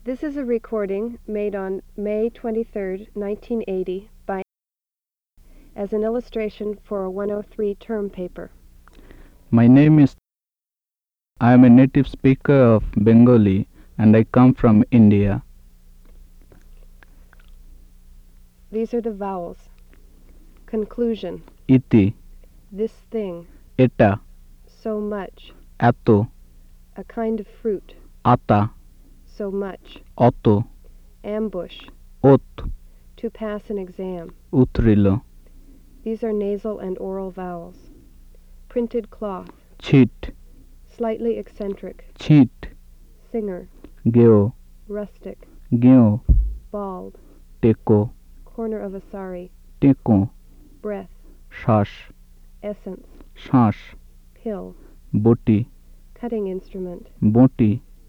This is a recording made on May 23, 1980 by as an illustration for a 103 term paper. My name is. I am a native speaker of Bengali and I come from India. These are the vowels. Conclusion. Iti, This thing. eta, So much. eto, A kind of fruit. ata, So much. oto, Ambush. ot, To pass an exam. utrilo, These are nasal and oral vowels. Printed cloth. chit, Slightly eccentric. chit, Singer. geo, Rustic. geo, Bald. teko, Corner of a sari. teko, Breath. shash, Essence. shash, Pill. boti, Cutting instrument. boti,